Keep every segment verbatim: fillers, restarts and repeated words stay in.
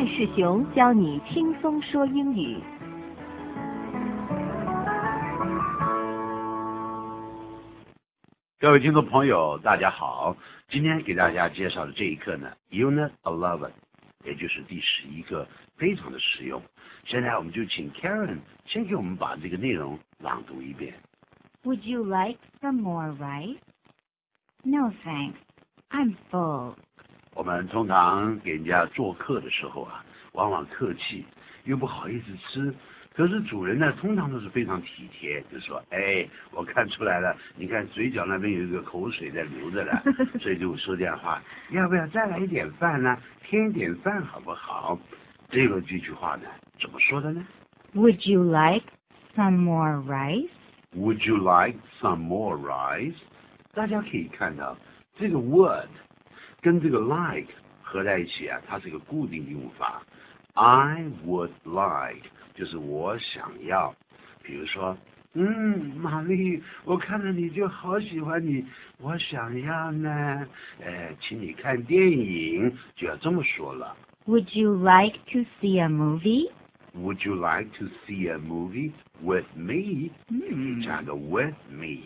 世雄教你轻松说英语。 各位听众朋友，大家好！今天给大家介绍的这一课呢 ，Unit Eleven， 也就是第十一课，非常的实用。现在我们就请 Karen 先给我们把这个内容朗读一遍。 Would you like some more rice? No, thanks. I'm full. 我们通常给人家做客的时候啊，往往客气又不好意思吃。可是主人呢，通常都是非常体贴，就说：“哎，我看出来了，你看嘴角那边有一个口水在流着了，所以就说这样的话，要不要再来一点饭呢？添一点饭好不好？”这个这句话呢，怎么说的呢 Would you like some more rice? Would you like some more rice? 大家可以看到，这个 would 跟这个 like 合在一起啊，它是一个固定用法。I would like 就是我想要，比如说，嗯，玛丽，我看到你就好喜欢你，我想要呢，呃，请你看电影，就要这么说了。 Would you like to see a movie? Would you like to see a movie with me? 嗯， 加个 with me.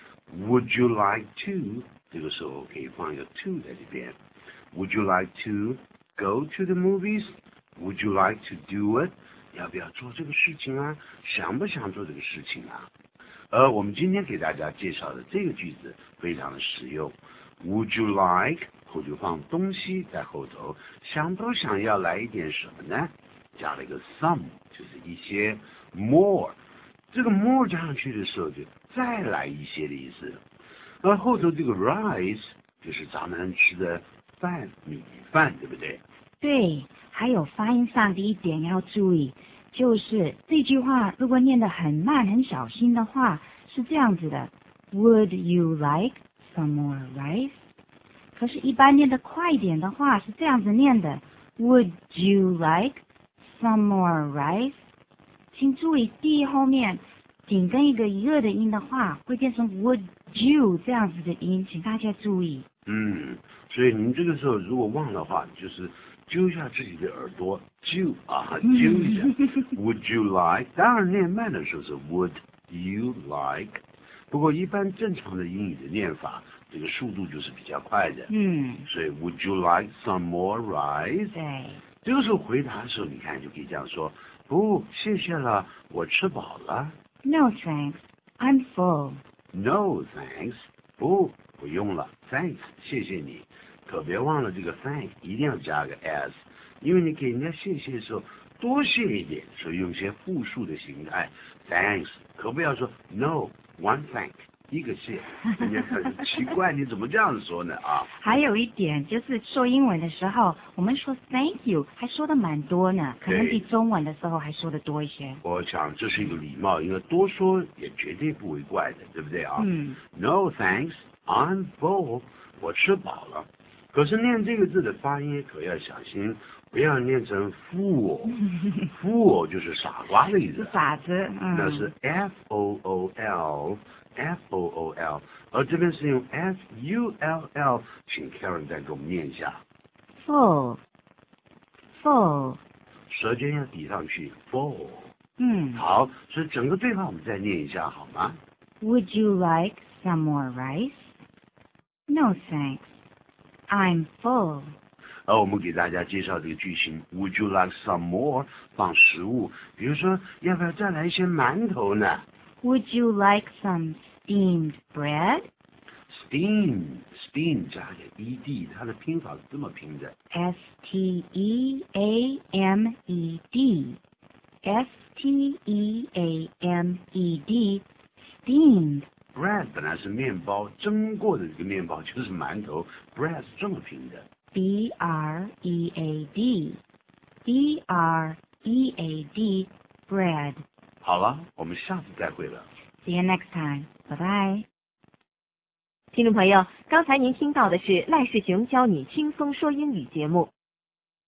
Would you like to? 这个时候可以放一个 to 在这边。Would you like to go to the movies? Would you like to do it? 要不要做这个事情啊？想不想做这个事情啊？而我们今天给大家介绍的这个句子非常的实用。Would you like 后就放东西在后头，想不想要来一点什么呢？加了一个 some， 就是一些 more， 这个 more 加上去的时候就再来一些的意思。而后头这个 rice 就是咱们吃的饭，米饭，对不对？ 对，还有发音上的一点要注意，就是这句话如果念得很慢很小心的话，是这样子的 Would you like some more rice? 可是一般念得快一点的话是这样子念的 Would you like some more rice? 请注意 D 后面紧跟一个热的音的话会变成 Would you 这样子的音，请大家注意。 嗯，所以您这个时候如果忘的话，就是揪一下自己的耳朵，揪啊，揪一下。Would you like？ 当然念慢的时候是 Would you like？ 不过一般正常的英语的念法，这个速度就是比较快的。 嗯， 所以 Would you like some more rice？ 对。 这个时候回答的时候，你看就可以这样说：不，谢谢了，我吃饱了。 No thanks, I'm full. No thanks， 不，不用了。Thanks， 谢谢你。可别忘了这个 thank 一定要加个 s， 因为你给人家谢谢的时候多谢一点，所以用一些复数的形态 thanks， 可不要说 no one thank 一个谢，人家很奇怪你怎么这样说呢啊？ 还有一点就是说英文的时候，我们说 thank you 还说的蛮多呢，可能比中文的时候还说的多一些。 我想这是一个礼貌，因为多说也绝对不为怪的，对不对啊？ 嗯。 No thanks, I'm full， 我吃饱了。可是念这个字的发音可要小心，不要念成 fool，fool 就是傻瓜的意思。 傻子，嗯。 那是 F O O L，F O O L， 而这边是用 S U L L， 请 Karen 再给我们念一下。 Full，full， 舌尖要抵上去 ，full。 嗯。 好，所以整个对话我们再念一下好吗 ？Would you like some more rice? No thanks. I'm full. 而我们给大家介绍这个句型 ，Would you like some more？ 放食物，比如说要不要再来一些馒头呢 ？Would you like some steamed bread? Steam steam 加个 ed， 它的拼法是这么拼的 S T E A M E D S T E A M E D steamed bread 本来是面包，蒸过的这个面包就是馒头 bread 是这么拼的 B R E A D B R E A D bread。 好了，我们下次再会了。 See you next time. Bye bye. 听众朋友，刚才您听到的是赖世雄教你轻松说英语节目。